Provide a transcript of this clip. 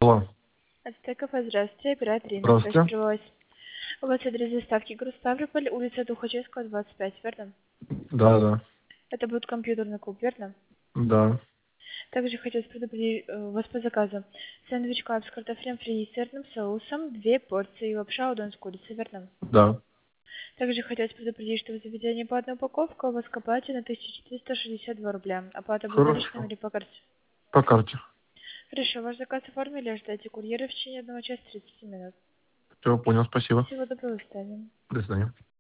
Алло. Ацтекова, здравствуйте, оператор Инна, Здравствуйте. связь. У вас адрес доставки город Ставрополь, улица Тухачевского, 25, верно? Да, да. Это будет компьютерный клуб, верно? Да. Также хотелось предупредить вас по заказу. Сэндвич клаб с картофелем фри и сырным соусом, 2 порции, и лапша удон с курицей, верно? Да. Также хотелось предупредить, что в заведении по одной упаковке у вас к оплате на 1462 рубля. Оплата будет наличными Хорошо. или по карте? По карте. Хорошо, ваш заказ оформили, ожидайте курьера в течение 1 часа 30 минут. Все, понял, спасибо. Всего доброго, ставим. До свидания.